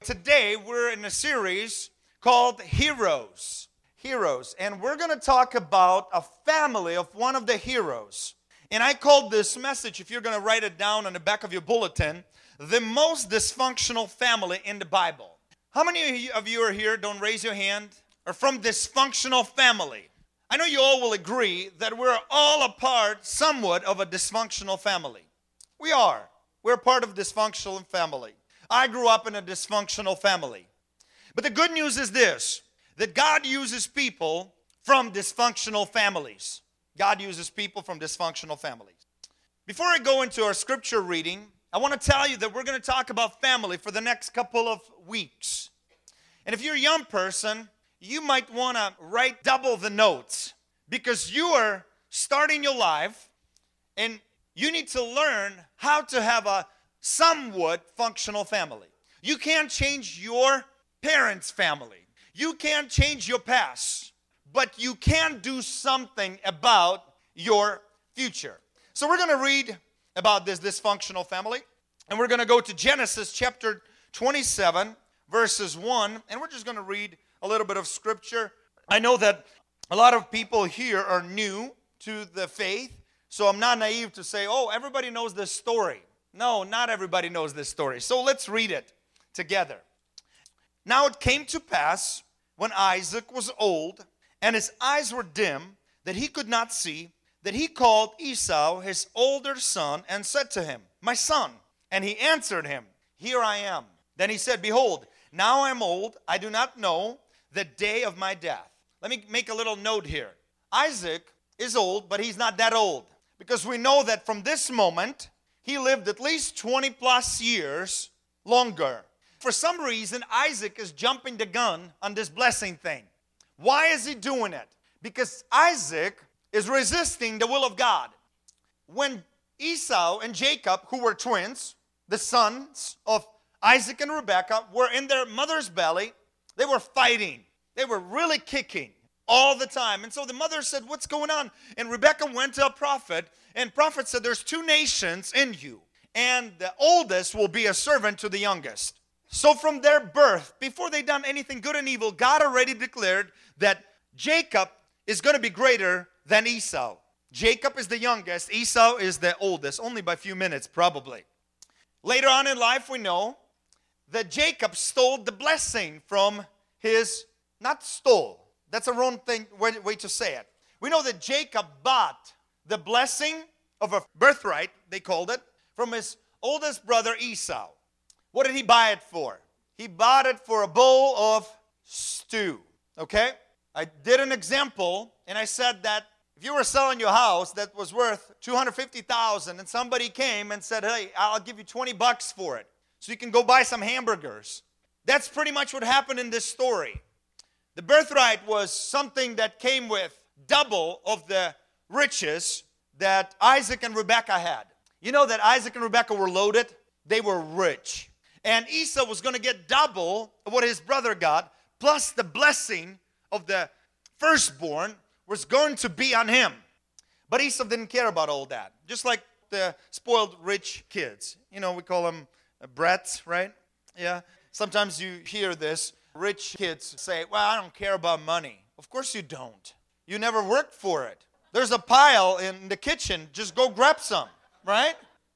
Today, we're in a series called Heroes. Heroes. And we're going to talk about a family of one of the heroes. And I called this message, if you're going to write it down on the back of your bulletin, the most dysfunctional family in the Bible. How many of you are here, don't raise your hand, are from dysfunctional family? I know you all will agree that we're all a part, somewhat, of a dysfunctional family. We are. We're part of a dysfunctional family. I grew up in a dysfunctional family. But the good news is this, that God uses people from dysfunctional families. God uses people from dysfunctional families. Before I go into our scripture reading, I want to tell you that we're going to talk about family for the next couple of weeks. And if you're a young person, you might want to write double the notes because you are starting your life and you need to learn how to have a somewhat functional family. You can't change your parents' family. You can't change your past, but you can do something about your future. So we're going to read about this dysfunctional family, and we're going to go to Genesis chapter 27, verses 1, and we're just going to read a little bit of scripture. I know that a lot of people here are new to the faith, so I'm not naive to say, oh, everybody knows this story. No, not everybody knows this story. So let's read it together. Now it came to pass when Isaac was old and his eyes were dim that he could not see, that he called Esau, his older son, and said to him, my son. And he answered him, here I am. Then he said, behold, now I am old. I do not know the day of my death. Let me make a little note here. Isaac is old, but he's not that old. Because we know that from this moment, he lived at least 20 plus years longer. For some reason, Isaac is jumping the gun on this blessing thing. Why is he doing it? Because Isaac is resisting the will of God. When Esau and Jacob, who were twins, the sons of Isaac and Rebekah, were in their mother's belly, they were fighting. They were really kicking all the time. And so the mother said, what's going on? And Rebekah went to a prophet, and prophet said, there's two nations in you, and the oldest will be a servant to the youngest. So from their birth, before they done anything good and evil, God already declared that Jacob is going to be greater than Esau. Jacob is the youngest, Esau is the oldest, only by a few minutes probably. Later on in life, we know that Jacob stole the blessing from his, not stole, that's a wrong thing, way to say it. We know that Jacob bought the blessing of a birthright, they called it, from his oldest brother Esau. What did he buy it for? He bought it for a bowl of stew, okay? I did an example, and I said that if you were selling your house that was worth $250,000, and somebody came and said, hey, I'll give you $20 for it, so you can go buy some hamburgers. That's pretty much what happened in this story. The birthright was something that came with double of the riches that Isaac and Rebekah had. You know that Isaac and Rebekah were loaded? They were rich. And Esau was going to get double of what his brother got, plus the blessing of the firstborn was going to be on him. But Esau didn't care about all that. Just like the spoiled rich kids. You know, we call them brats, right? Yeah. Sometimes you hear this. Rich kids say, well, I don't care about money. Of course you don't. You never worked for it. There's a pile in the kitchen. Just go grab some, right?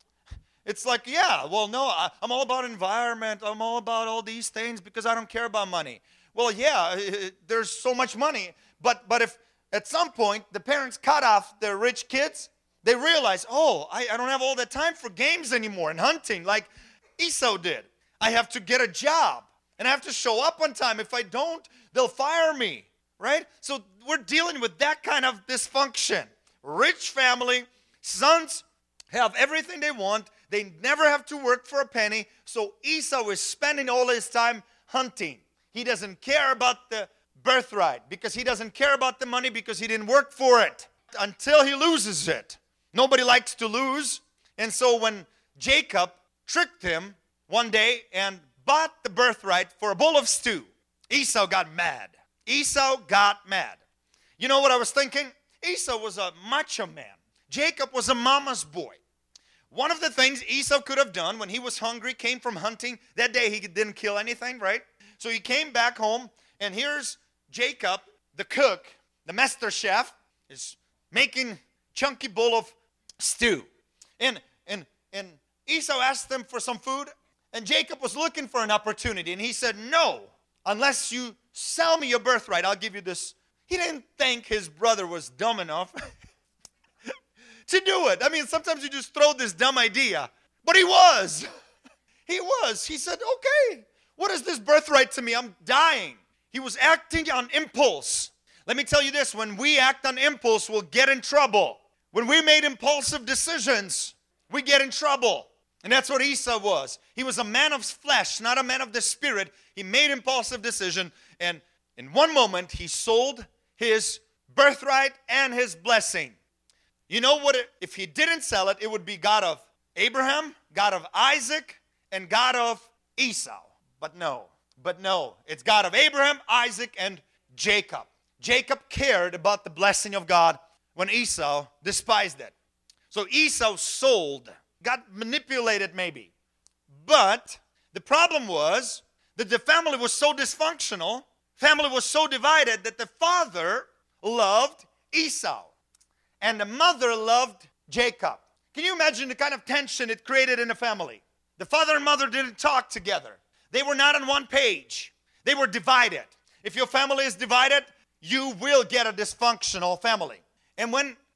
It's like, yeah, well, no, I'm all about environment. I'm all about all these things because I don't care about money. Well, yeah, there's so much money. But if at some point the parents cut off their rich kids, they realize, oh, I don't have all that time for games anymore and hunting like Esau did. I have to get a job and I have to show up on time. If I don't, they'll fire me, right? So we're dealing with that kind of dysfunction. Rich family, sons have everything they want. They never have to work for a penny. So Esau is spending all his time hunting. He doesn't care about the birthright because he doesn't care about the money because he didn't work for it until he loses it. Nobody likes to lose. And so when Jacob tricked him one day and bought the birthright for a bowl of stew, Esau got mad. Esau got mad. You know what I was thinking? Esau was a macho man. Jacob was a mama's boy. One of the things Esau could have done when he was hungry, came from hunting. That day he didn't kill anything, right? So he came back home, and here's Jacob, the cook, the master chef, is making chunky bowl of stew. And Esau asked them for some food, and Jacob was looking for an opportunity, and he said, no, unless you sell me your birthright, I'll give you this. He didn't think his brother was dumb enough to do it. I mean, sometimes you just throw this dumb idea, but he was. He was. He said, okay, what is this birthright to me? I'm dying. He was acting on impulse. Let me tell you this, when we act on impulse, we'll get in trouble. When we made impulsive decisions, we get in trouble. And that's what Esau was. He was a man of flesh, not a man of the spirit. He made impulsive decision, and in one moment, he sold his birthright and his blessing. You know what? If he didn't sell it, it would be God of Abraham, God of Isaac, and God of Esau. But no, it's God of Abraham, Isaac, and Jacob. Jacob cared about the blessing of God when Esau despised it. So Esau sold, got manipulated maybe. But the problem was that the family was so dysfunctional, family was so divided that the father loved Esau and the mother loved Jacob. Can you imagine the kind of tension it created in a family? The father and mother didn't talk together. They were not on one page. They were divided. If your family is divided, you will get a dysfunctional family. And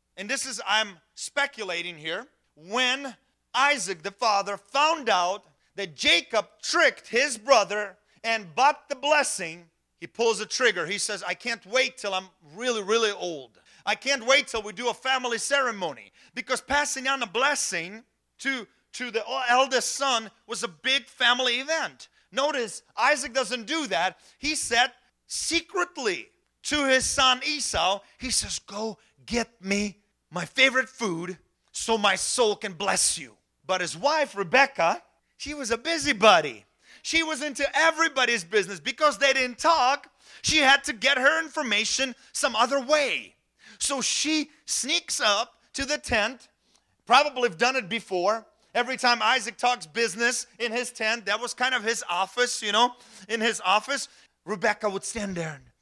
I'm speculating here, when Isaac, the father, found out that Jacob tricked his brother and bought the blessing, he pulls a trigger. He says, I can't wait till I'm really, really old. I can't wait till we do a family ceremony. Because passing on a blessing to the eldest son was a big family event. Notice, Isaac doesn't do that. He said secretly to his son Esau, he says, go get me my favorite food so my soul can bless you. But his wife, Rebecca, she was a busybody. She was into everybody's business. Because they didn't talk, she had to get her information some other way. So she sneaks up to the tent, probably have done it before. Every time Isaac talks business in his tent, that was kind of his office, in his office, Rebecca would stand there and,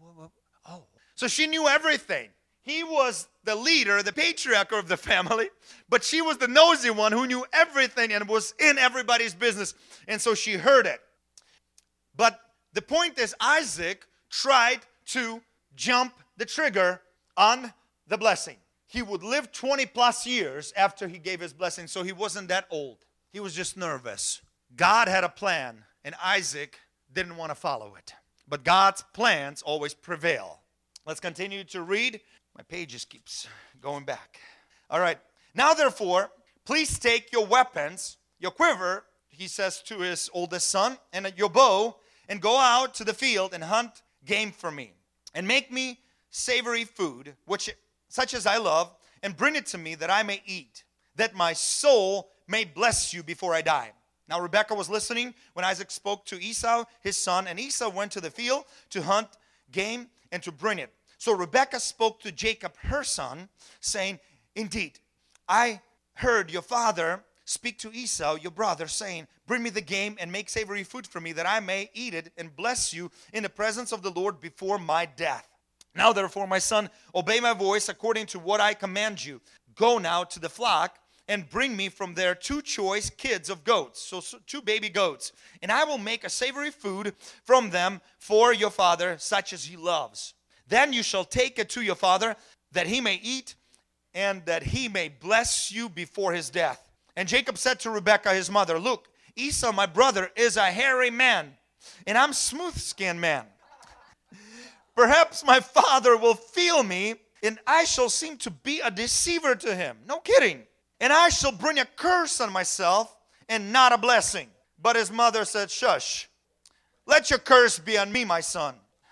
oh. So she knew everything. He was the leader, the patriarch of the family, but she was the nosy one who knew everything and was in everybody's business. And so she heard it. But the point is, Isaac tried to jump the trigger on the blessing. He would live 20 plus years after he gave his blessing, so he wasn't that old. He was just nervous. God had a plan, and Isaac didn't want to follow it. But God's plans always prevail. Let's continue to read. My page just keeps going back. All right. Now, therefore, please take your weapons, your quiver, he says to his oldest son, and your bow, and go out to the field and hunt game for me. And make me savory food, such as I love, and bring it to me that I may eat, that my soul may bless you before I die. Now Rebekah was listening when Isaac spoke to Esau, his son, and Esau went to the field to hunt game and to bring it. So Rebekah spoke to Jacob, her son, saying, indeed, I heard your father speak to Esau, your brother, saying, bring me the game and make savory food for me, that I may eat it and bless you in the presence of the Lord before my death. Now therefore, my son, obey my voice according to what I command you. Go now to the flock and bring me from there 2 choice kids of goats, so 2 baby goats. And I will make a savory food from them for your father, such as he loves. Then you shall take it to your father, that he may eat, and that he may bless you before his death. And Jacob said to Rebekah his mother, look, Esau my brother is a hairy man, and I'm smooth-skinned man. Perhaps my father will feel me, and I shall seem to be a deceiver to him. No kidding. And I shall bring a curse on myself and not a blessing. But his mother said, shush, let your curse be on me, my son.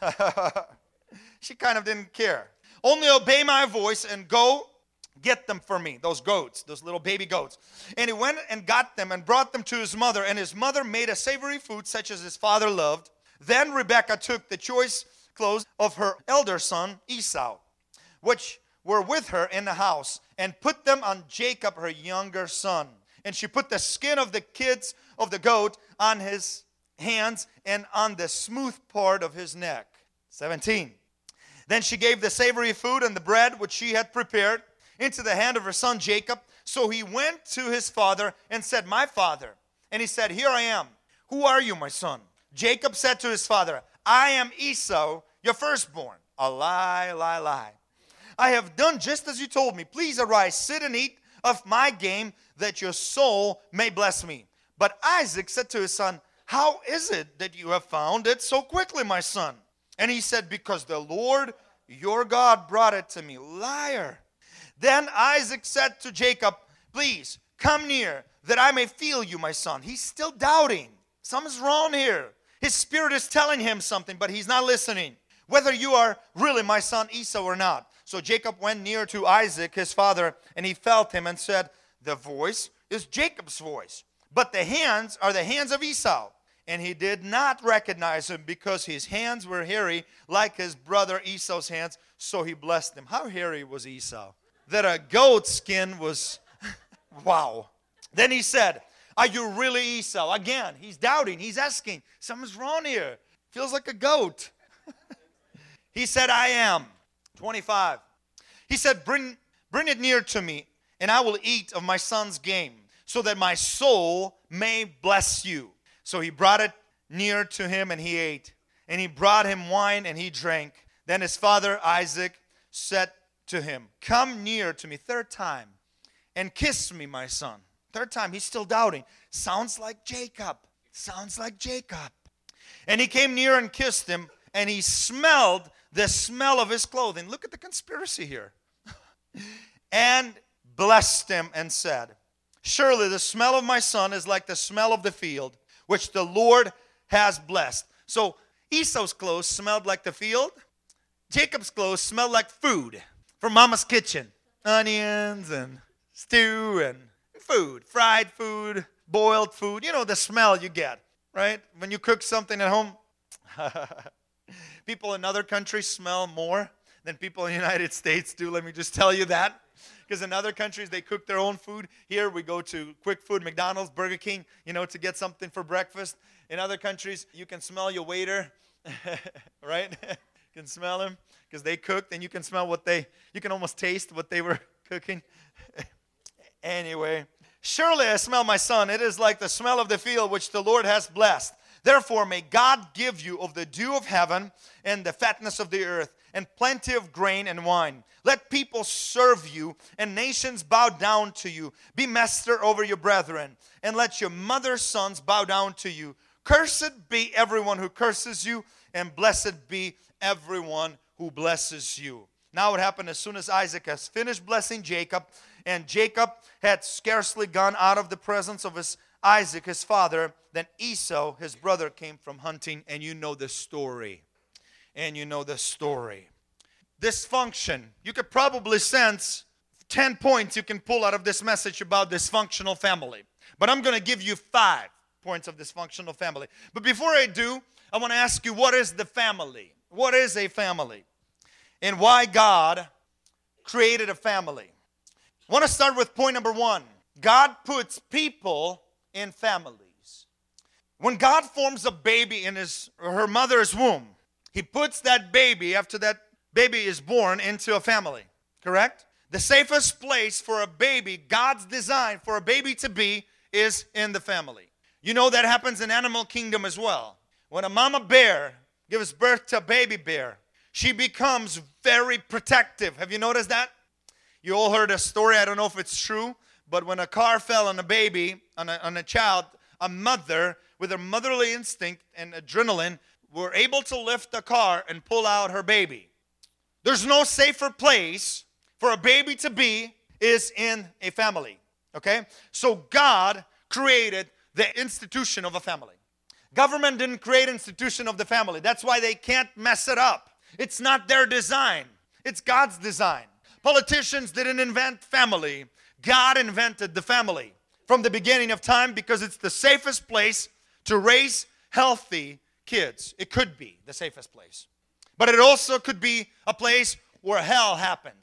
She kind of didn't care. Only obey my voice and go get them for me, those goats, those little baby goats. And he went and got them and brought them to his mother. And his mother made a savory food such as his father loved. Then Rebekah took the choice clothes of her elder son Esau, which were with her in the house, and put them on Jacob, her younger son. And she put the skin of the kids of the goat on his hands and on the smooth part of his neck. 17. Then she gave the savory food and the bread which she had prepared into the hand of her son Jacob. So he went to his father and said, "My father." And he said, "Here I am. Who are you, my son?" Jacob said to his father, "I am Esau, your firstborn." A lie, lie, lie. "I have done just as you told me. Please arise, sit and eat of my game, that your soul may bless me." But Isaac said to his son, "How is it that you have found it so quickly, my son?" And he said, "Because the Lord your God brought it to me." Liar. Then Isaac said to Jacob, "Please come near, that I may feel you, my son." He's still doubting. Something's wrong here. His spirit is telling him something, but he's not listening. "Whether you are really my son Esau or not." So Jacob went near to Isaac, his father, and he felt him and said, "The voice is Jacob's voice, but the hands are the hands of Esau." And he did not recognize him, because his hands were hairy like his brother Esau's hands. So he blessed him. How hairy was Esau? That a goat skin was, wow. Then he said, "Are you really Esau?" Again, he's doubting. He's asking, something's wrong here. Feels like a goat. He said, "I am." 25. He said, bring it near to me, and I will eat of my son's game, so that my soul may bless you." So he brought it near to him, and he ate. And he brought him wine, and he drank. Then his father Isaac said to him, "Come near to me," third time, "and kiss me, my son." Third time, he's still doubting. Sounds like Jacob. Sounds like Jacob. And he came near and kissed him, and he smelled the smell of his clothing. Look at the conspiracy here. And blessed him and said, "Surely the smell of my son is like the smell of the field, which the Lord has blessed." So Esau's clothes smelled like the field. Jacob's clothes smelled like food from Mama's kitchen. Onions and stew and food, fried food, boiled food. You know the smell you get, right? When you cook something at home. People in other countries smell more than people in the United States do. Let me just tell you that. Because in other countries, they cook their own food. Here, we go to quick food, McDonald's, Burger King, to get something for breakfast. In other countries, you can smell your waiter, right? You can smell him because they cooked, and you can smell you can almost taste what they were cooking. Anyway, "Surely I smell my son. It is like the smell of the field which the Lord has blessed. Therefore, may God give you of the dew of heaven and the fatness of the earth, and plenty of grain and wine. Let people serve you, and nations bow down to you. Be master over your brethren, and let your mother's sons bow down to you. Cursed be everyone who curses you, and blessed be everyone who blesses you." Now what happened, as soon as Isaac has finished blessing Jacob, and Jacob had scarcely gone out of the presence of Isaac, his father, then Esau, his brother, came from hunting, and you know the story. Dysfunction. You could probably sense 10 points you can pull out of this message about dysfunctional family. But I'm going to give you 5 points of dysfunctional family. But before I do, I want to ask you, what is the family? What is a family? And why God created a family? I want to start with point number 1. God puts people in families. When God forms a baby in her mother's womb, He puts that baby, after that baby is born, into a family. Correct? The safest place for a baby, God's design for a baby to be, is in the family. You know that happens in animal kingdom as well. When a mama bear gives birth to a baby bear, she becomes very protective. Have you noticed that? You all heard a story, I don't know if it's true, but when a car fell on a baby, on a child, a mother with her motherly instinct and adrenaline were able to lift the car and pull out her baby. There's no safer place for a baby to be is in a family. Okay? So God created the institution of a family. Government didn't create institution of the family. That's why they can't mess it up. It's not their design. It's God's design. Politicians didn't invent family. God invented the family from the beginning of time because it's the safest place to raise healthy kids. It could be the safest place. But it also could be a place where hell happens.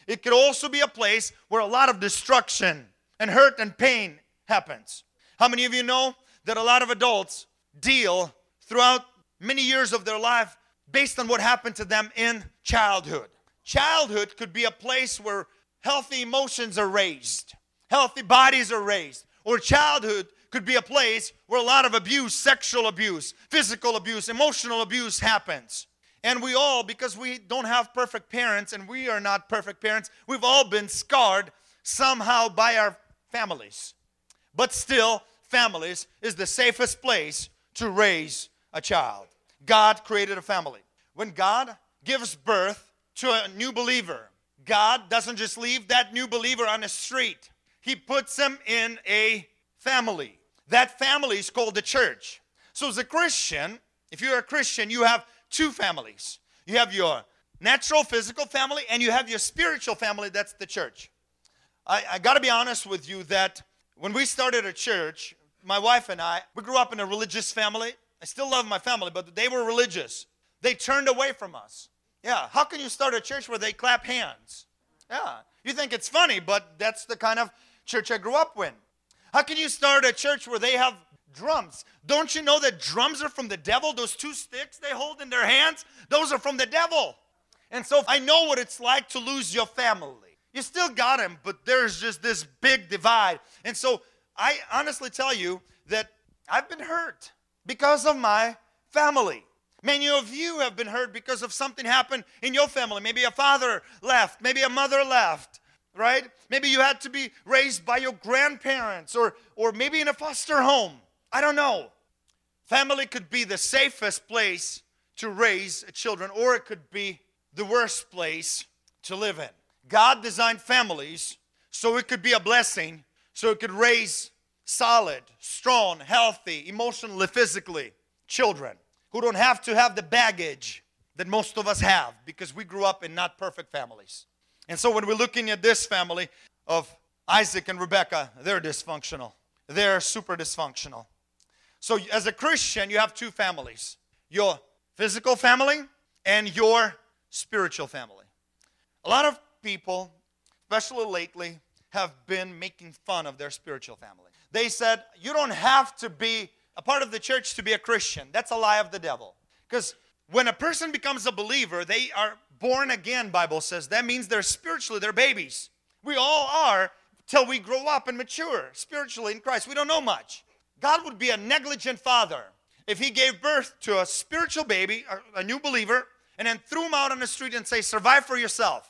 It could also be a place where a lot of destruction and hurt and pain happens. How many of you know that a lot of adults deal throughout many years of their life based on what happened to them in childhood? Childhood could be a place where healthy emotions are raised, healthy bodies are raised. Or childhood could be a place where a lot of abuse, sexual abuse, physical abuse, emotional abuse happens. And we all, because we don't have perfect parents and we are not perfect parents, we've all been scarred somehow by our families. But still, families is the safest place to raise a child. God created a family. When God gives birth to a new believer, God doesn't just leave that new believer on the street. He puts him in a family. That family is called the church. So as a Christian, if you're a Christian, you have two families. You have your natural physical family and you have your spiritual family, that's the church. I got to be honest with you that when we started a church, my wife and I, we grew up in a religious family. I still love my family, but they were religious. They turned away from us. Yeah, how can you start a church where they clap hands? Yeah, you think it's funny, but that's the kind of church I grew up in. How can you start a church where they have drums? Don't you know that drums are from the devil? Those two sticks they hold in their hands, those are from the devil. And so I know what it's like to lose your family. You still got him, but there's just this big divide. And so I honestly tell you that I've been hurt because of my family. Many of you have been hurt because of something happened in your family. Maybe a father left, maybe a mother left, right? Maybe you had to be raised by your grandparents or maybe in a foster home. I don't know. Family could be the safest place to raise children, or it could be the worst place to live in. God designed families so it could be a blessing, so it could raise solid, strong, healthy, emotionally, physically children who don't have to have the baggage that most of us have because we grew up in not perfect families. And so when we're looking at this family of Isaac and Rebekah, they're dysfunctional. They're super dysfunctional. So as a Christian, you have two families. Your physical family and your spiritual family. A lot of people, especially lately, have been making fun of their spiritual family. They said, you don't have to be a part of the church to be a Christian. That's a lie of the devil. Because when a person becomes a believer, they are born again, Bible says. That means they're spiritually, they're babies. We all are till we grow up and mature spiritually in Christ. We don't know much. God would be a negligent father if he gave birth to a spiritual baby, a new believer, and then threw him out on the street and say, survive for yourself.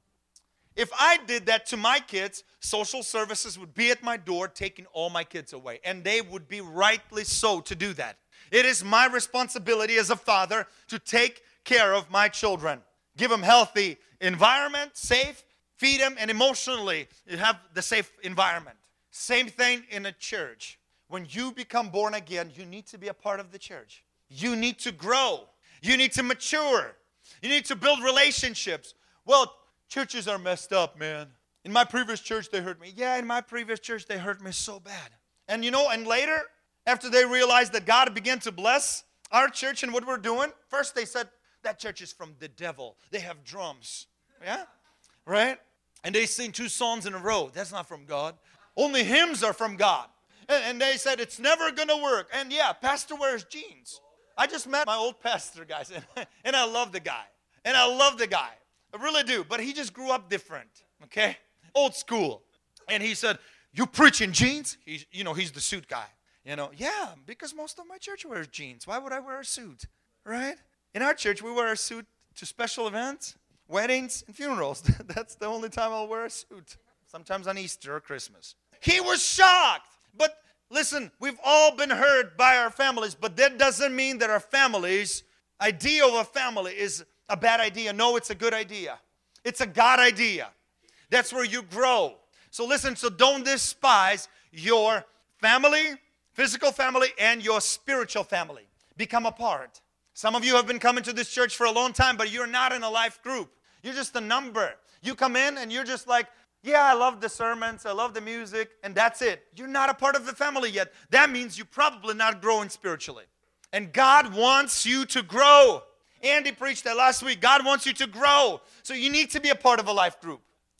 If I did that to my kids, social services would be at my door taking all my kids away. And they would be rightly so to do that. It is my responsibility as a father to take care of my children. Give them healthy environment, safe, feed them, and emotionally have the safe environment. Same thing in a church. When you become born again, you need to be a part of the church. You need to grow. You need to mature. You need to build relationships. Well, churches are messed up, man. In my previous church, they hurt me. Yeah, in my previous church, they hurt me so bad. And and later, after they realized that God began to bless our church and what we're doing, first they said, that church is from the devil. They have drums. Yeah? Right? And they sing 2 songs in a row. That's not from God. Only hymns are from God. And they said, it's never going to work. And yeah, pastor wears jeans. I just met my old pastor, guys, and I love the guy. I really do. But he just grew up different, okay? Old school. And he said, you preach in jeans? He's the suit guy. Yeah, because most of my church wears jeans. Why would I wear a suit, right? In our church, we wear a suit to special events, weddings, and funerals. That's the only time I'll wear a suit. Sometimes on Easter or Christmas. He was shocked. But listen, we've all been hurt by our families, but that doesn't mean that our family's idea of a family is a bad idea. No, it's a good idea. It's a God idea. That's where you grow. So listen, so don't despise your family, physical family, and your spiritual family. Become a part. Some of you have been coming to this church for a long time, but you're not in a life group. You're just a number. You come in and you're just like, yeah, I love the sermons, I love the music, and that's it. You're not a part of the family yet. That means you're probably not growing spiritually. And God wants you to grow. Andy preached that last week. God wants you to grow. So you need to be a part of a life group.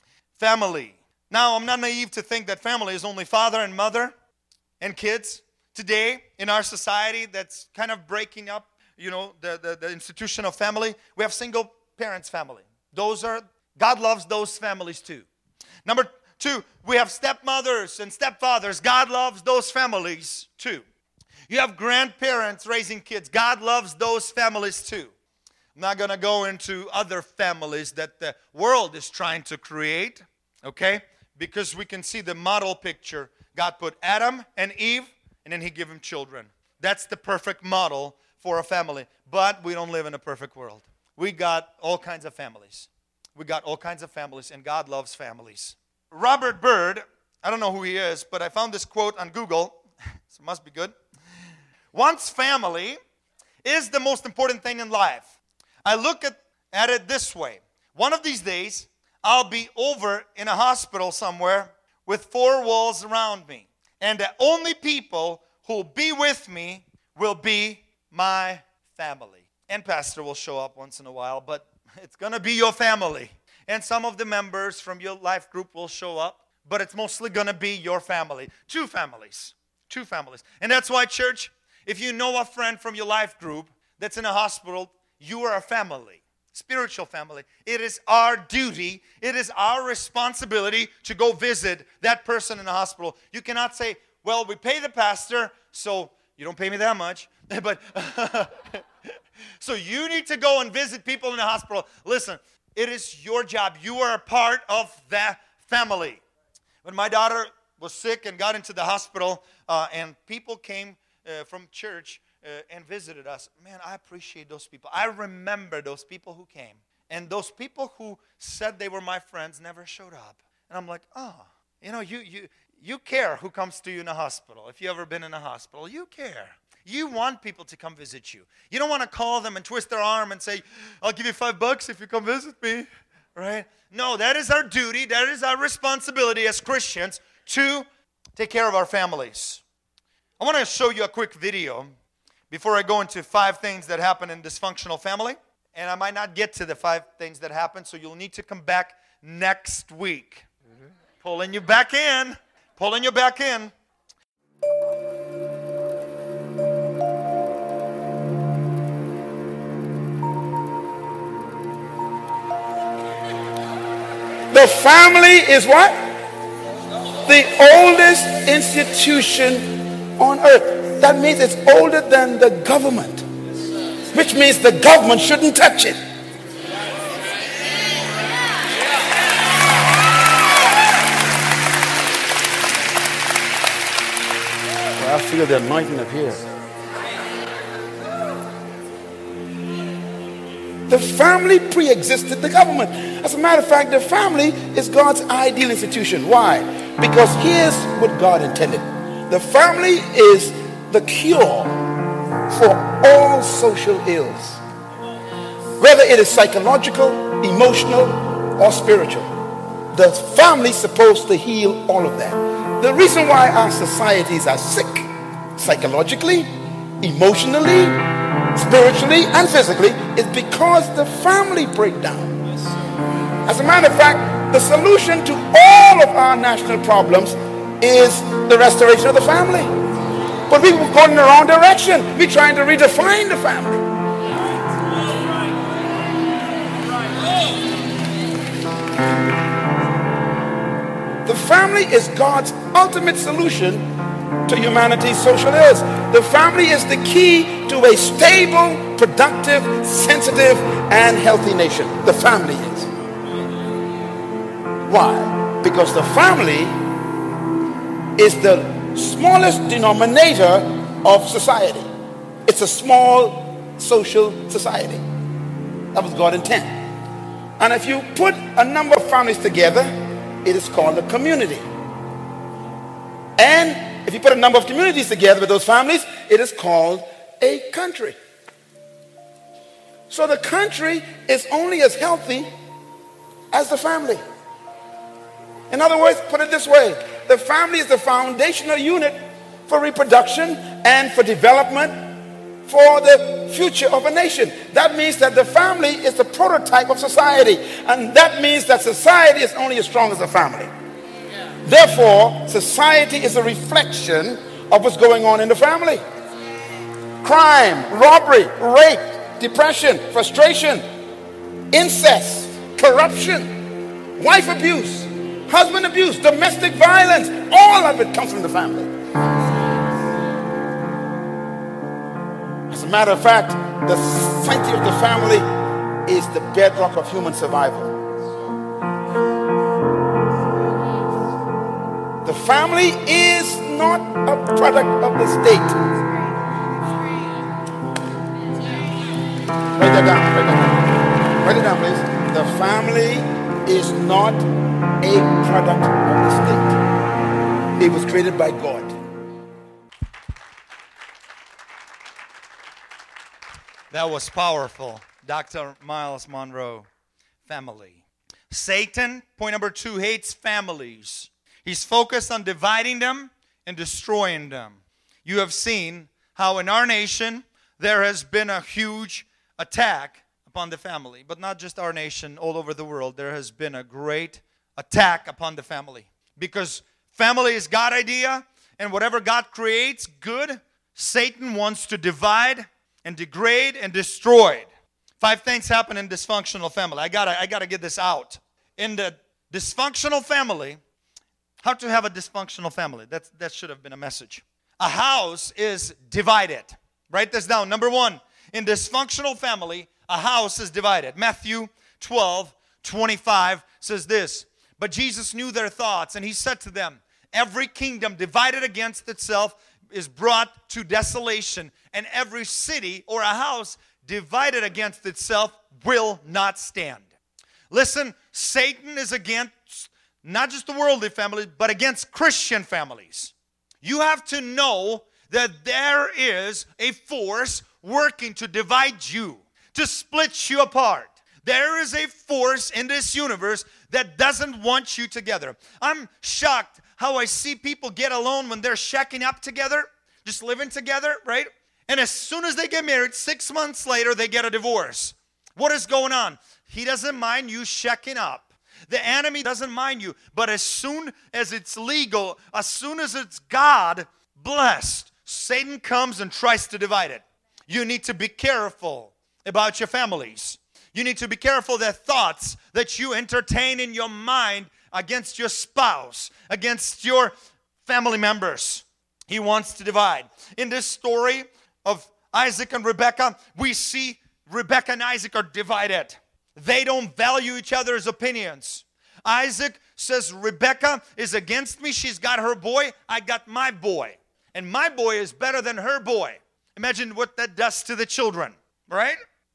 family. Now, I'm not naive to think that family is only father and mother and kids. Today, in our society that's kind of breaking up, the institution of family, we have single parents family. God loves those families too. Number 2, we have stepmothers and stepfathers. God loves those families too. You have grandparents raising kids. God loves those families too. I'm not going to go into other families that the world is trying to create, okay? Because we can see the model picture. God put Adam and Eve, and then He gave them children. That's the perfect model for a family. But we don't live in a perfect world. We got all kinds of families. And God loves families. Robert Byrd, I don't know who he is, but I found this quote on Google, so it must be good. Once family is the most important thing in life. I look at it this way. One of these days, I'll be over in a hospital somewhere with 4 walls around me. And the only people who will be with me will be my family. And pastor will show up once in a while, but it's going to be your family. And some of the members from your life group will show up, but it's mostly going to be your family. 2 families. And that's why, church, if you know a friend from your life group that's in a hospital, you are a family, spiritual family. It is our duty, it is our responsibility to go visit that person in the hospital. You cannot say, well, we pay the pastor, so you don't pay me that much, but so you need to go and visit people in the hospital. Listen, it is your job. You are a part of that family. When my daughter was sick and got into the hospital, and people came from church and visited us, man, I appreciate those people. I remember those people who came. And those people who said they were my friends never showed up. And I'm like, you care who comes to you in a hospital. If you've ever been in a hospital, you care. You want people to come visit you. You don't want to call them and twist their arm and say, I'll give you $5 if you come visit me, right? No, that is our duty. That is our responsibility as Christians to take care of our families. I want to show you a quick video before I go into 5 things that happen in dysfunctional family. And I might not get to the 5 things that happen, so you'll need to come back next week. Pulling you back in. The family is what? The oldest institution on earth. That means it's older than the government, which means the government shouldn't touch it. Well, I feel the anointing up here. The family pre-existed the government. As a matter of fact, the family is God's ideal institution. Why? Because here's what God intended. The family is the cure for all social ills, whether it is psychological, emotional, or spiritual. The family is supposed to heal all of that. The reason why our societies are sick, psychologically, emotionally, spiritually, and physically, is because the family breakdown. As a matter of fact, the solution to all of our national problems is the restoration of the family. But we were going in the wrong direction. We're trying to redefine the family. The family is God's ultimate solution to humanity's social ills. The family is the key to a stable, productive, sensitive, and healthy nation. The family is. Why? Because the family is the smallest denominator of society. It's a small social society. That was God's intent. And if you put a number of families together, it is called a community. And if you put a number of communities together with those families, it is called a country. So the country is only as healthy as the family. In other words, put it this way, the family is the foundational unit for reproduction and for development, for the future of a nation. That means that the family is the prototype of society. And that means that society is only as strong as the family. Therefore, society is a reflection of what's going on in the family. Crime, robbery, rape, depression, frustration, incest, corruption, wife abuse, husband abuse, domestic violence, all of it comes from the family. As a matter of fact, the sanctity of the family is the bedrock of human survival. The family is not a product of the state. Write that down. Write it down, please. The family is not a product of the state. It was created by God. That was powerful. Dr. Miles Monroe. Family. Satan, point number 2, hates families. He's focused on dividing them and destroying them. You have seen how in our nation there has been a huge attack upon the family. But not just our nation, all over the world, there has been a great attack upon the family. Because family is God's idea, and whatever God creates good, Satan wants to divide and degrade and destroy. 5 things happen in dysfunctional family. I gotta get this out. In the dysfunctional family, how to have a dysfunctional family. That should have been a message. A house is divided. Write this down. Number 1, in dysfunctional family, a house is divided. Matthew 12:25 says this, "But Jesus knew their thoughts, and he said to them, every kingdom divided against itself is brought to desolation, and every city or a house divided against itself will not stand." Listen, Satan is against not just the worldly family, but against Christian families. You have to know that there is a force working to divide you, to split you apart. There is a force in this universe that doesn't want you together. I'm shocked how I see people get alone when they're shacking up together, just living together, right? And as soon as they get married, 6 months later, they get a divorce. What is going on? He doesn't mind you shacking up. The enemy doesn't mind you, but as soon as it's legal, as soon as it's God blessed, Satan comes and tries to divide it. You need to be careful about your families. You need to be careful that thoughts that you entertain in your mind against your spouse, against your family members. He wants to divide. In this story of Isaac and Rebekah, we see Rebekah and Isaac are divided. They don't value each other's opinions. Isaac says, Rebekah is against me. She's got her boy. I got my boy. And my boy is better than her boy. Imagine what that does to the children, right?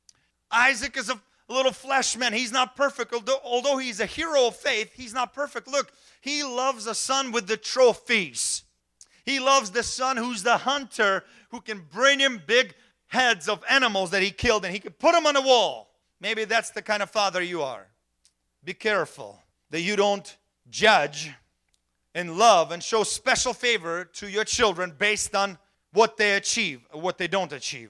Isaac is a little flesh man. He's not perfect. Although he's a hero of faith, he's not perfect. Look, he loves a son with the trophies. He loves the son who's the hunter, who can bring him big heads of animals that he killed, and he can put them on the wall. Maybe that's the kind of father you are. Be careful that you don't judge and love and show special favor to your children based on what they achieve or what they don't achieve.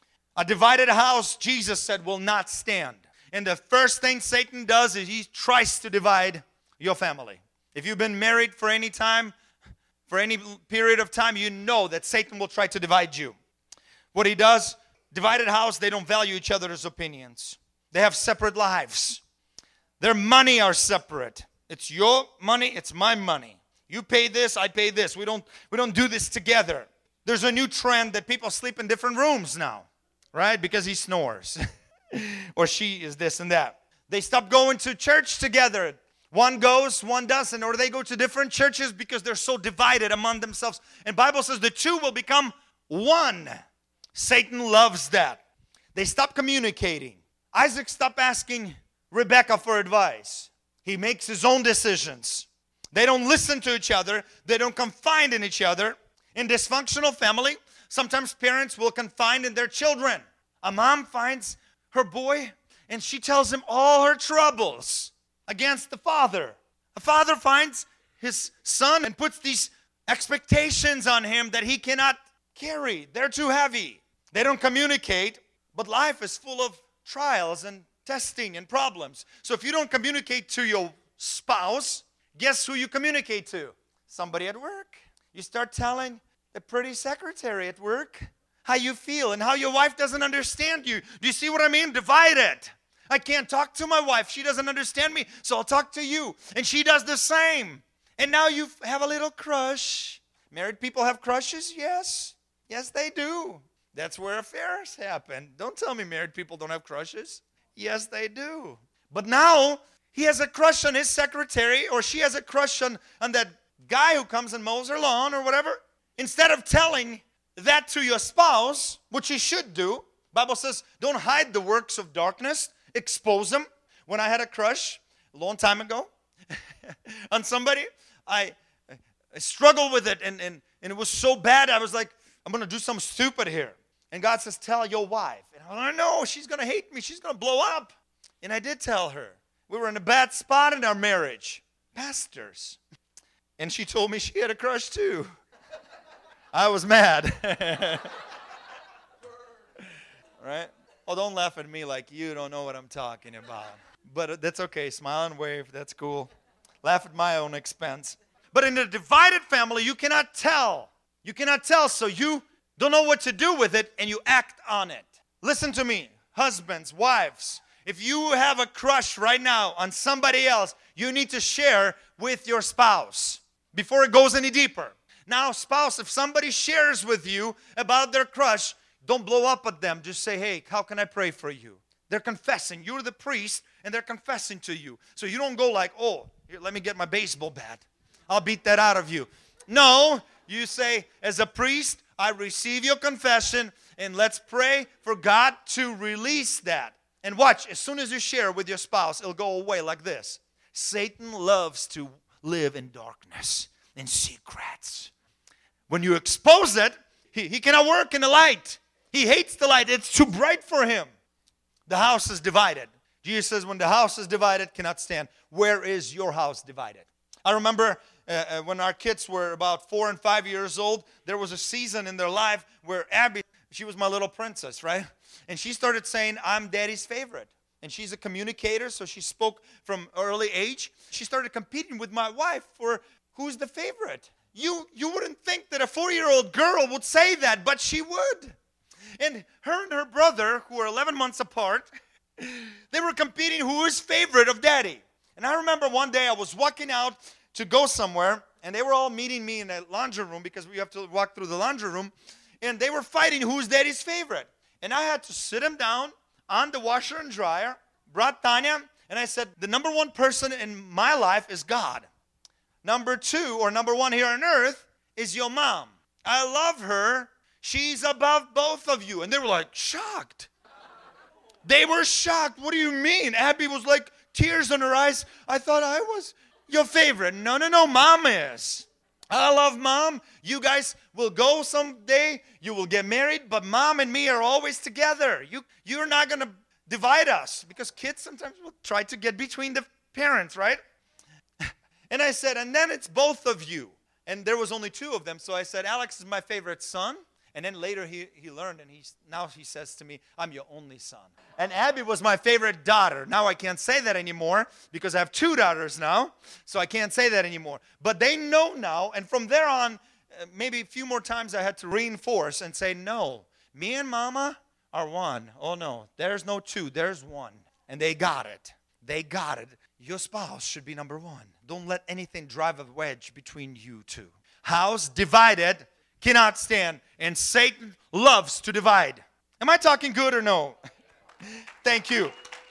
A divided house, Jesus said, will not stand. And the first thing Satan does is he tries to divide your family. If you've been married for any time, for any period of time, you know that Satan will try to divide you. What he does, divided house, they don't value each other's opinions. They have separate lives. Their money are separate. It's your money, it's my money. You pay this, I pay this. We don't do this together. There's a new trend that people sleep in different rooms now, right? Because he snores. Or she is this and that. They stop going to church together. One goes, one doesn't. Or they go to different churches because they're so divided among themselves. And Bible says the two will become one. Satan loves that. They stop communicating. Isaac stopped asking Rebekah for advice. He makes his own decisions. They don't listen to each other. They don't confide in each other. In dysfunctional family, sometimes parents will confide in their children. A mom finds her boy and she tells him all her troubles against the father. A father finds his son and puts these expectations on him that he cannot carry. They're too heavy. They don't communicate, but life is full of trials and testing and problems. So if you don't communicate to your spouse, guess who you communicate to? Somebody at work. You start telling the pretty secretary at work how you feel and how your wife doesn't understand you. Do you see what I mean? Divide it. I can't talk to my wife. She doesn't understand me, so I'll talk to you. And she does the same. And now you have a little crush. Married people have crushes? Yes. Yes, they do. That's where affairs happen. Don't tell me married people don't have crushes. Yes, they do. But now he has a crush on his secretary, or she has a crush on that guy who comes and mows her lawn or whatever. Instead of telling that to your spouse, which you should do, Bible says, don't hide the works of darkness. Expose them. When I had a crush a long time ago on somebody, I struggled with it, and it was so bad. I was like, I'm going to do something stupid here. And God says, tell your wife. And I know she's going to hate me. She's going to blow up. And I did tell her. We were in a bad spot in our marriage. Pastors. And she told me she had a crush too. I was mad. Right? Oh, don't laugh at me like you don't know what I'm talking about. But that's okay. Smile and wave. That's cool. Laugh at my own expense. But in a divided family, you cannot tell. You cannot tell, so you don't know what to do with it, and you act on it. Listen to me, husbands, wives. If you have a crush right now on somebody else, you need to share with your spouse before it goes any deeper. Now, spouse, if somebody shares with you about their crush, don't blow up at them. Just say, hey, how can I pray for you? They're confessing. You're the priest, and they're confessing to you. So you don't go like, oh, here, let me get my baseball bat. I'll beat that out of you. No, you say, as a priest, I receive your confession, and let's pray for God to release that. And watch, as soon as you share with your spouse, it'll go away like this. Satan loves to live in darkness, in secrets. When you expose it, he cannot work in the light. He hates the light. It's too bright for him. The house is divided. Jesus says, when the house is divided, cannot stand. Where is your house divided? I remember when our kids were about 4 and 5 years old, there was a season in their life where Abby, she was my little princess, right? And she started saying, I'm daddy's favorite. And she's a communicator, so she spoke from early age. She started competing with my wife for who's the favorite. You wouldn't think that a 4-year-old girl would say that, but she would. And her brother, who were 11 months apart, they were competing who is favorite of daddy. And I remember one day I was walking out to go somewhere, and they were all meeting me in the laundry room because we have to walk through the laundry room, and they were fighting who's daddy's favorite. And I had to sit them down on the washer and dryer, brought Tanya, and I said, the number one person in my life is God. Number 2, or number 1 here on earth, is your mom. I love her. She's above both of you. And they were like, shocked. They were shocked. What do you mean? Abby was like, tears in her eyes. I thought I was your favorite. No, mom is. I love mom. You guys will go someday. You will get married. But mom and me are always together. You're not going to divide us. Because kids sometimes will try to get between the parents, right? And I said, and then it's both of you. And there was only 2 of them. So I said, Alex is my favorite son. And then later he learned, and now he says to me, I'm your only son. And Abby was my favorite daughter. Now I can't say that anymore because I have 2 daughters now. So I can't say that anymore. But they know now. And from there on, maybe a few more times I had to reinforce and say, no, me and mama are one. Oh, no, there's no 2. There's 1. And they got it. They got it. Your spouse should be number 1. Don't let anything drive a wedge between you two. House divided cannot stand, and Satan loves to divide. Am I talking good or no? Thank you.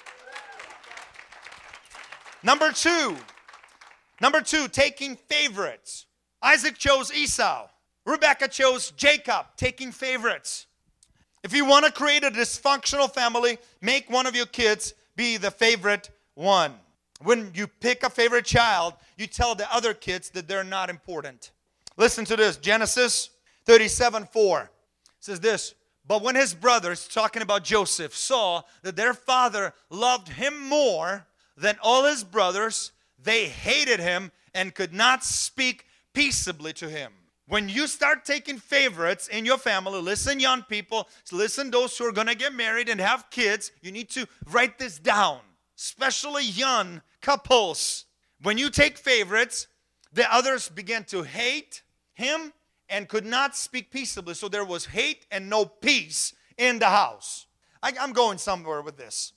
Number two, taking favorites. Isaac chose Esau. Rebekah chose Jacob, taking favorites. If you want to create a dysfunctional family, make one of your kids be the favorite one. When you pick a favorite child, you tell the other kids that they're not important. Listen to this. Genesis 37:4 says this. But when his brothers, talking about Joseph, saw that their father loved him more than all his brothers, they hated him and could not speak peaceably to him. When you start taking favorites in your family, listen, young people, listen, those who are going to get married and have kids, you need to write this down, especially young couples. When you take favorites, the others began to hate him and could not speak peaceably. So there was hate and no peace in the house. I'm going somewhere with this.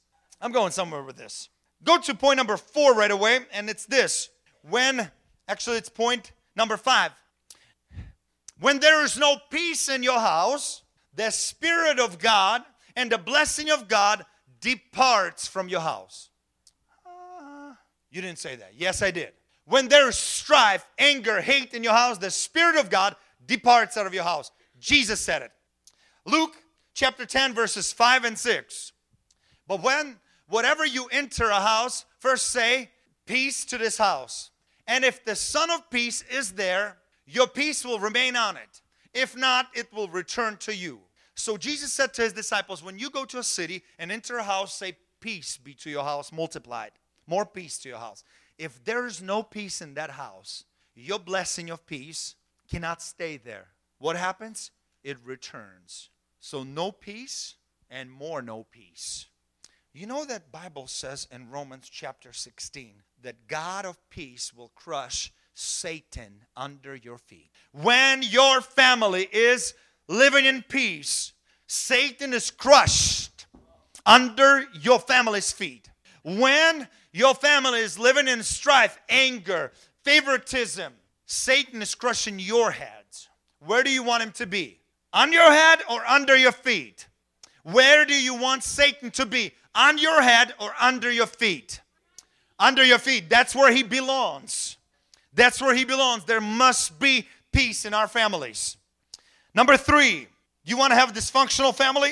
Go to point number 4 right away, and it's this. It's point number 5. When there is no peace in your house, the Spirit of God and the blessing of God departs from your house. You didn't say that. Yes, I did. When there is strife, anger, hate in your house, the Spirit of God departs out of your house. Jesus said it. Luke chapter 10, verses 5 and 6. But whatever you enter a house, first say, peace to this house. And if the Son of Peace is there, your peace will remain on it. If not, it will return to you. So Jesus said to his disciples, when you go to a city and enter a house, say, peace be to your house multiplied. More peace to your house. If there is no peace in that house, your blessing of peace cannot stay there. What happens? It returns. So no peace and more no peace. You know that Bible says in Romans chapter 16 that God of peace will crush Satan under your feet. When your family is living in peace, Satan is crushed under your family's feet. When your family is living in strife, anger, favoritism, Satan is crushing your heads. Where do you want him to be? On your head or under your feet? Where do you want Satan to be? On your head or under your feet? Under your feet. That's where he belongs. That's where he belongs. There must be peace in our families. Number 3, you want to have a dysfunctional family?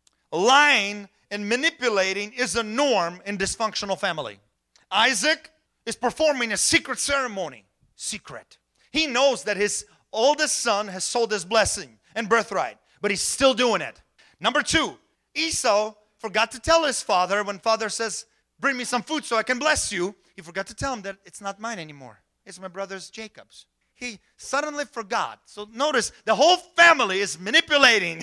Lying and manipulating is a norm in dysfunctional family. Isaac is performing a secret ceremony. Secret. He knows that his oldest son has sold his blessing and birthright, but he's still doing it. Number 2, Esau forgot to tell his father when father says, bring me some food so I can bless you. He forgot to tell him that it's not mine anymore. It's my brother's Jacob's. He suddenly forgot. So notice the whole family is manipulating.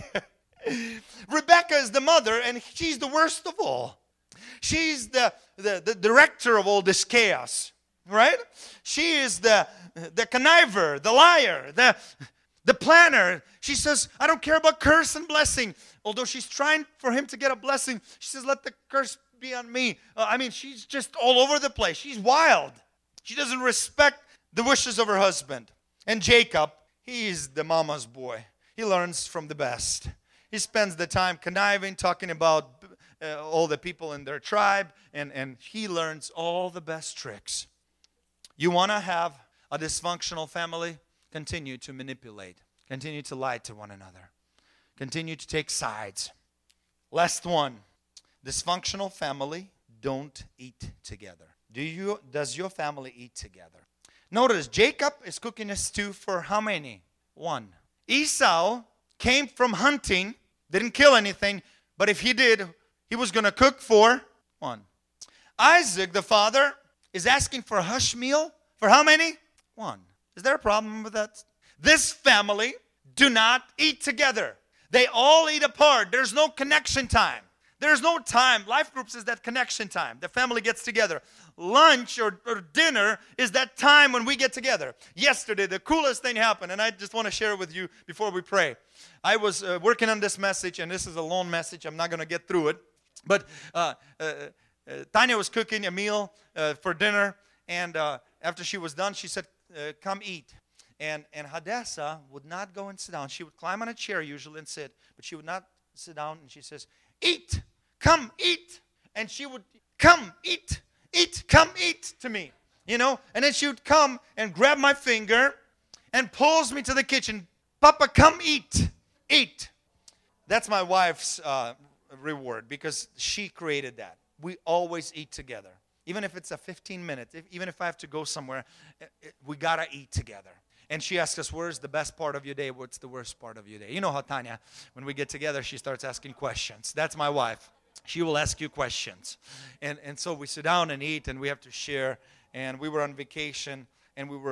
Rebecca is the mother, and she's the worst of all. She's the director of all this chaos, right? She is the conniver, the liar, the planner. She says, I don't care about curse and blessing. Although she's trying for him to get a blessing, she says, let the curse be on me. She's just all over the place. She's wild. She doesn't respect the wishes of her husband. And Jacob, he's the mama's boy. He learns from the best. He spends the time conniving, talking about all the people in their tribe, and he learns all the best tricks. You want to have a dysfunctional family? Continue to manipulate. Continue to lie to one another. Continue to take sides. Last one. Dysfunctional family don't eat together. Does your family eat together? Notice Jacob is cooking a stew for how many? 1. Esau came from hunting, didn't kill anything, but if he did, he was going to cook for 1. Isaac, the father, is asking for a hush meal for how many? 1. Is there a problem with that? This family do not eat together. They all eat apart. There's no connection time. There's no time. Life groups is that connection time. The family gets together. Lunch or dinner is that time when we get together. Yesterday, the coolest thing happened, and I just want to share it with you before we pray. I was working on this message, and this is a long message. I'm not going to get through it. But Tanya was cooking a meal for dinner, and after she was done, she said, come eat. And Hadassah would not go and sit down. She would climb on a chair usually and sit, but she would not sit down, and she says, eat, come eat. And she would, come eat, come eat to me, and then she would come and grab my finger and pulls me to the kitchen. Papa, come eat. That's my wife's reward, because she created that. We always eat together. Even if it's a 15-minute, even if I have to go somewhere, we got to eat together. And she asks us, where's the best part of your day? What's the worst part of your day? You know how Tanya, when we get together, she starts asking questions. That's my wife. She will ask you questions. And so we sit down and eat, and we have to share. And we were on vacation, and we were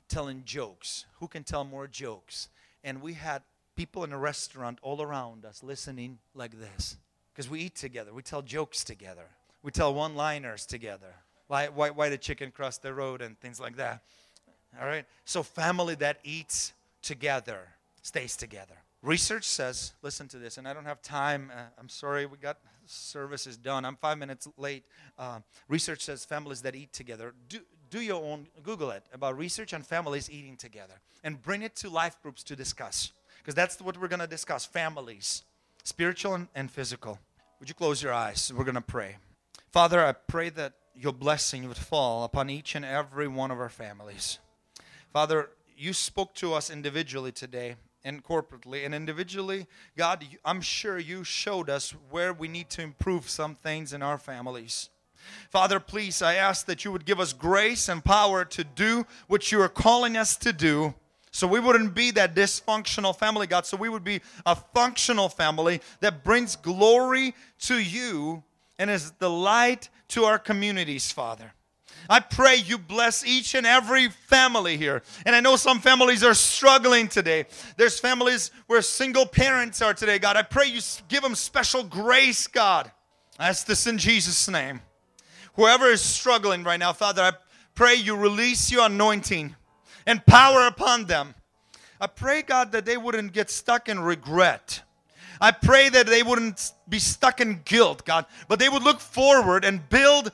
telling jokes. Who can tell more jokes? And we had people in a restaurant all around us listening like this. Because we eat together. We tell jokes together. We tell one-liners together. Like why the chicken crossed the road and things like that. All right? So family that eats together stays together. Research says, listen to this, and I don't have time. I'm sorry, we got service is done. I'm 5 minutes late. Research says families that eat together. Do your own, Google it, about research on families eating together. And bring it to life groups to discuss. Because that's what we're going to discuss, families, spiritual and physical. Would you close your eyes? We're going to pray. Father, I pray that your blessing would fall upon each and every one of our families. Father, you spoke to us individually today and corporately. And individually, God, I'm sure you showed us where we need to improve some things in our families. Father, please, I ask that you would give us grace and power to do what you are calling us to do. So we wouldn't be that dysfunctional family, God. So we would be a functional family that brings glory to you and is the light to our communities, Father. I pray you bless each and every family here. And I know some families are struggling today. There's families where single parents are today, God. I pray you give them special grace, God. I ask this in Jesus' name. Whoever is struggling right now, Father, I pray you release your anointing and power upon them. I pray, God, that they wouldn't get stuck in regret. I pray that they wouldn't be stuck in guilt, God, but they would look forward and build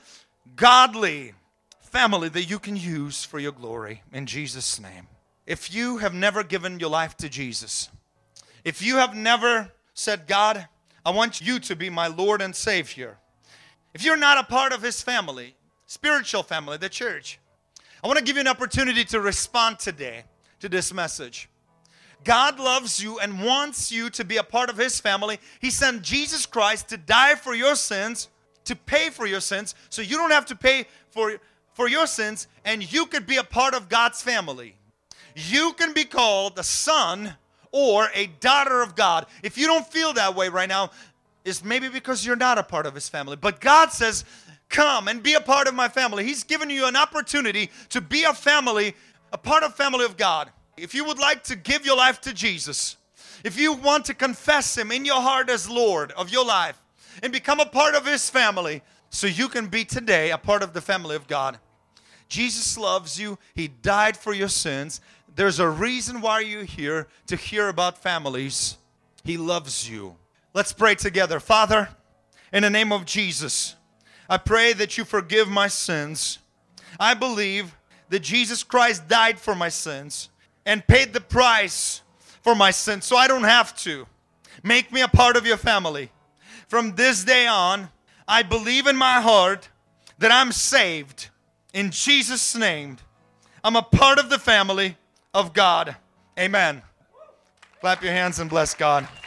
godly family that you can use for your glory. In Jesus' name. If you have never given your life to Jesus, if you have never said, God, I want you to be my Lord and Savior, if you're not a part of His family, spiritual family, the church, I want to give you an opportunity to respond today to this message. God loves you and wants you to be a part of His family. He sent Jesus Christ to die for your sins, to pay for your sins, so you don't have to pay for your sins, and you could be a part of God's family. You can be called a son or a daughter of God. If you don't feel that way right now, it's maybe because you're not a part of His family. But God says, come and be a part of my family. He's given you an opportunity to be a family, a part of family of God. If you would like to give your life to Jesus, if you want to confess Him in your heart as Lord of your life and become a part of His family so you can be today a part of the family of God. Jesus loves you. He died for your sins. There's a reason why you're here, to hear about families. He loves you. Let's pray together. Father, in the name of Jesus, I pray that you forgive my sins. I believe that Jesus Christ died for my sins and paid the price for my sins so I don't have to. Make me a part of your family. From this day on, I believe in my heart that I'm saved. In Jesus' name, I'm a part of the family of God. Amen. Clap your hands and bless God.